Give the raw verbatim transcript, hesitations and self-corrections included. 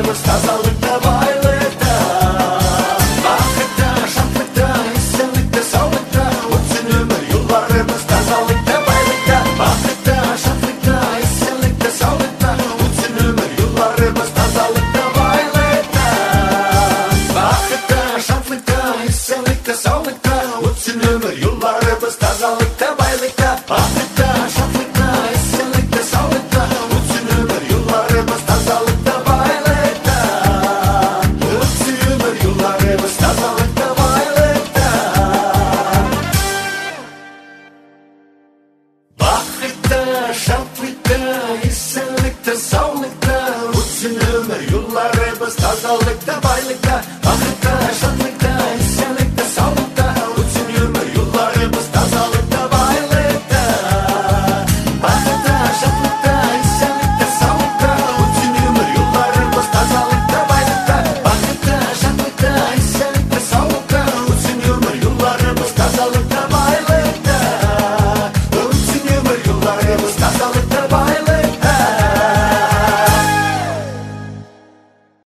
yıllarımız тазалыкta, байлыкта. Бақытта, шаттықта, естелікте, саулықта өтсін өмір yıllarımız тазалыкта, байлыкта. Бақытта, шаттықта, естелікте, саулықта өтсін өмір yıllarımız тазалыкта, байлыкта. Бақытта, шаттықта, естелікте, саулықта өтсін өмір yıllarımız тазалыкта, байлыкта. Бақытта, шаттықта, естелікте, саулықта өтсін өмір yıllarımız тазалыкта, байлыкта. Өтсін өмір yıllarımız тазалыкта, байлыкта. Бақытта, шаттықта, естелікте, саулықта өтсін өмір yıllarımız тазалыкта, байлыкта. Бақытта,